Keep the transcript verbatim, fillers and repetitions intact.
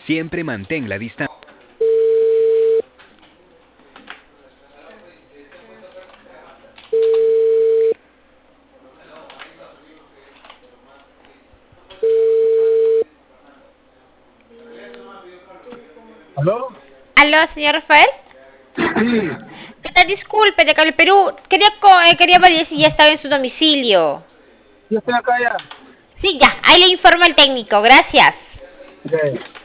Siempre mantén la distancia. ¿Aló? Aló, señor Rafael. Sí, ¿Qué tal? Disculpe, de acá del Perú. Quería, co- eh, quería ver si ya estaba en su domicilio. yo estoy acá ya. Sí, ya. Ahí le informa el técnico. Gracias. Ok.